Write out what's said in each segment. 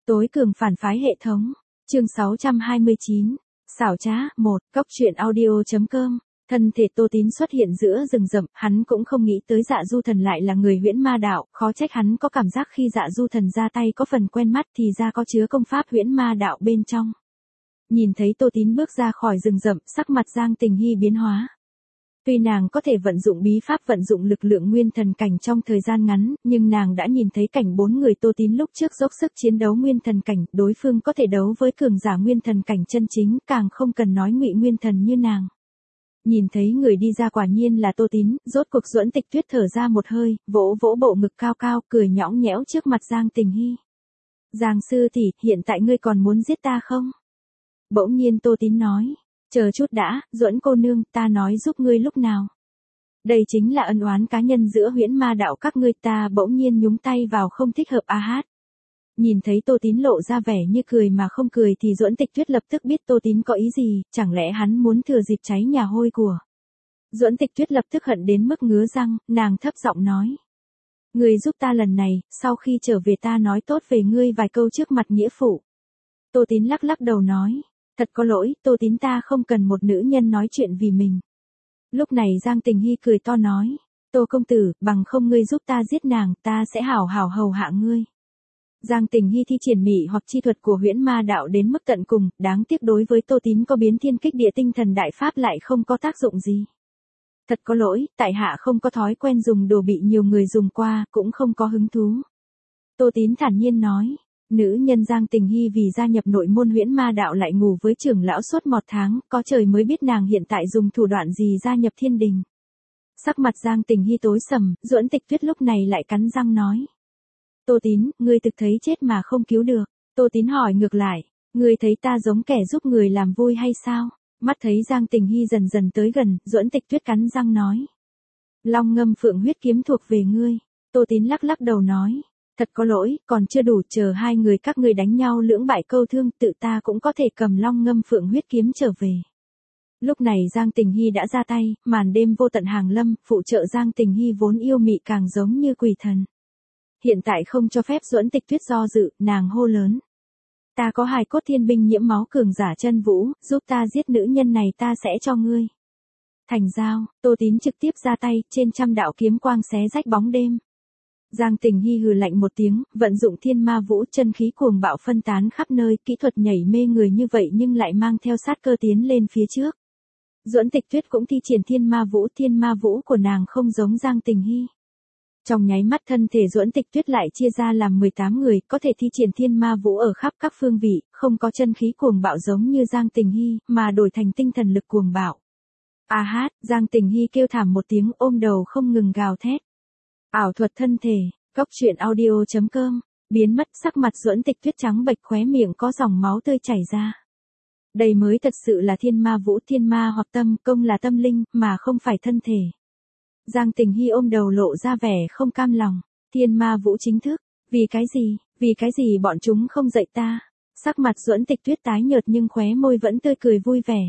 Tối cường phản phái hệ thống. Chương 629. Xảo trá, 1. Cóc truyện audio.com. Thân thể Tô Tín xuất hiện giữa rừng rậm, hắn cũng không nghĩ tới Dạ Du Thần lại là người huyễn ma đạo, khó trách hắn có cảm giác khi Dạ Du Thần ra tay có phần quen mắt thì ra có chứa công pháp huyễn ma đạo bên trong. Nhìn thấy Tô Tín bước ra khỏi rừng rậm, sắc mặt Giang Tình Hy biến hóa. Tuy nàng có thể vận dụng bí pháp vận dụng lực lượng nguyên thần cảnh trong thời gian ngắn, nhưng nàng đã nhìn thấy cảnh 4 người Tô Tín lúc trước dốc sức chiến đấu nguyên thần cảnh, đối phương có thể đấu với cường giả nguyên thần cảnh chân chính, càng không cần nói ngụy nguyên thần như nàng. Nhìn thấy người đi ra quả nhiên là Tô Tín, rốt cuộc Duẫn Tịch Tuyết thở ra một hơi, vỗ vỗ bộ ngực cao cao, cười nhõng nhẽo trước mặt Giang Tình Hy. Giang sư tỷ, hiện tại ngươi còn muốn giết ta không? Bỗng nhiên Tô Tín nói. Chờ chút đã, Duẫn cô nương, ta nói giúp ngươi lúc nào. Đây chính là ân oán cá nhân giữa huyễn ma đạo các ngươi, ta bỗng nhiên nhúng tay vào không thích hợp a hát. Nhìn thấy Tô Tín lộ ra vẻ như cười mà không cười thì Duẫn Tịch Tuyết lập tức biết Tô Tín có ý gì, chẳng lẽ hắn muốn thừa dịp cháy nhà hôi của. Duẫn Tịch Tuyết lập tức hận đến mức ngứa răng, nàng thấp giọng nói. Ngươi giúp ta lần này, sau khi trở về ta nói tốt về ngươi vài câu trước mặt nghĩa phụ. Tô Tín lắc lắc đầu nói. Thật có lỗi, Tô Tín ta không cần một nữ nhân nói chuyện vì mình. Lúc này Giang Tình Hy cười to nói. Tô công tử, bằng không ngươi giúp ta giết nàng, ta sẽ hảo hảo hầu hạ ngươi. Giang Tình Hy thi triển mị hoặc chi thuật của huyễn ma đạo đến mức tận cùng, đáng tiếc đối với Tô Tín có biến thiên kích địa tinh thần đại pháp lại không có tác dụng gì. Thật có lỗi, tại hạ không có thói quen dùng đồ bị nhiều người dùng qua, cũng không có hứng thú. Tô Tín thản nhiên nói. Nữ nhân Giang Tình Hy vì gia nhập nội môn huyễn ma đạo lại ngủ với trưởng lão suốt 1 tháng, có trời mới biết nàng hiện tại dùng thủ đoạn gì gia nhập thiên đình. Sắc mặt Giang Tình Hy tối sầm, Duẫn Tịch Tuyết lúc này lại cắn răng nói. Tô Tín, ngươi thực thấy chết mà không cứu được. Tô Tín hỏi ngược lại, ngươi thấy ta giống kẻ giúp người làm vui hay sao? Mắt thấy Giang Tình Hy dần dần tới gần, Duẫn Tịch Tuyết cắn răng nói. Long ngâm phượng huyết kiếm thuộc về ngươi. Tô Tín lắc lắc đầu nói. Thật có lỗi, còn chưa đủ, chờ hai người các ngươi đánh nhau lưỡng bại câu thương, tự ta cũng có thể cầm long ngâm phượng huyết kiếm trở về. Lúc này Giang Tình Hy đã ra tay, màn đêm vô tận hàng lâm, phụ trợ Giang Tình Hy vốn yêu mị càng giống như quỷ thần. Hiện tại không cho phép Duẫn Tịch Tuyết do dự, nàng hô lớn. Ta có hài cốt thiên binh nhiễm máu cường giả chân vũ, giúp ta giết nữ nhân này ta sẽ cho ngươi. Thành giao, Tô Tín trực tiếp ra tay, trên trăm đạo kiếm quang xé rách bóng đêm. Giang Tình Hy hừ lạnh một tiếng, vận dụng thiên ma vũ, chân khí cuồng bạo phân tán khắp nơi, kỹ thuật nhảy mê người như vậy nhưng lại mang theo sát cơ tiến lên phía trước. Duẫn Tịch Tuyết cũng thi triển thiên ma vũ của nàng không giống Giang Tình Hy. Trong nháy mắt thân thể Duẫn Tịch Tuyết lại chia ra làm 18 người, có thể thi triển thiên ma vũ ở khắp các phương vị, không có chân khí cuồng bạo giống như Giang Tình Hy, mà đổi thành tinh thần lực cuồng bạo. A hát, Giang Tình Hy kêu thảm một tiếng ôm đầu không ngừng gào thét. Ảo thuật thân thể, cóc truyện audio.com, biến mất sắc mặt Duẫn Tịch Tuyết trắng bệch khóe miệng có dòng máu tươi chảy ra. Đây mới thật sự là thiên ma vũ, thiên ma hoặc tâm, công là tâm linh, mà không phải thân thể. Giang Tình Hy ôm đầu lộ ra vẻ không cam lòng, thiên ma vũ chính thức, vì cái gì bọn chúng không dạy ta, sắc mặt Duẫn Tịch Tuyết tái nhợt nhưng khóe môi vẫn tươi cười vui vẻ.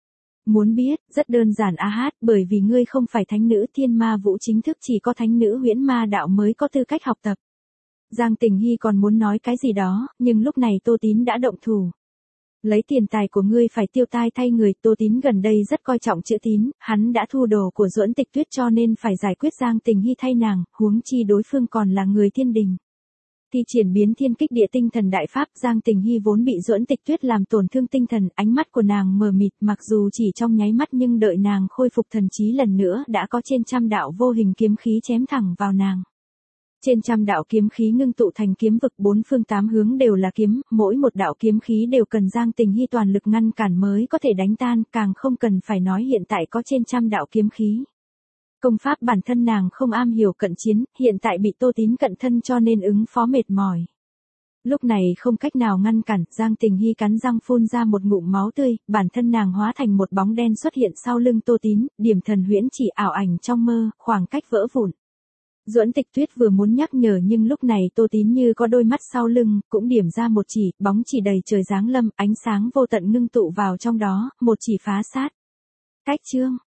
Muốn biết, rất đơn giản a hát, bởi vì ngươi không phải thánh nữ, thiên ma vũ chính thức chỉ có thánh nữ huyễn ma đạo mới có tư cách học tập. Giang Tình Hy còn muốn nói cái gì đó, nhưng lúc này Tô Tín đã động thủ. Lấy tiền tài của ngươi phải tiêu tai thay người, Tô Tín gần đây rất coi trọng chữ tín, hắn đã thu đồ của Duẫn Tịch Tuyết cho nên phải giải quyết Giang Tình Hy thay nàng, huống chi đối phương còn là người thiên đình. Thi triển biến thiên kích địa tinh thần đại pháp, Giang Tình Hy vốn bị Duẫn Tịch Tuyết làm tổn thương tinh thần, ánh mắt của nàng mờ mịt, mặc dù chỉ trong nháy mắt nhưng đợi nàng khôi phục thần trí lần nữa đã có trên trăm đạo vô hình kiếm khí chém thẳng vào nàng. Trên trăm đạo kiếm khí ngưng tụ thành kiếm vực, 4 phương 8 hướng đều là kiếm, mỗi một đạo kiếm khí đều cần Giang Tình Hy toàn lực ngăn cản mới có thể đánh tan, càng không cần phải nói hiện tại có trên trăm đạo kiếm khí. Công pháp bản thân nàng không am hiểu cận chiến, hiện tại bị Tô Tín cận thân cho nên ứng phó mệt mỏi. Lúc này không cách nào ngăn cản, Giang Tình Hy cắn răng phun ra một ngụm máu tươi, bản thân nàng hóa thành một bóng đen xuất hiện sau lưng Tô Tín, điểm thần huyễn chỉ ảo ảnh trong mơ, khoảng cách vỡ vụn. Duẫn Tịch Tuyết vừa muốn nhắc nhở nhưng lúc này Tô Tín như có đôi mắt sau lưng, cũng điểm ra một chỉ, bóng chỉ đầy trời giáng lâm, ánh sáng vô tận ngưng tụ vào trong đó, một chỉ phá sát. Cách chương.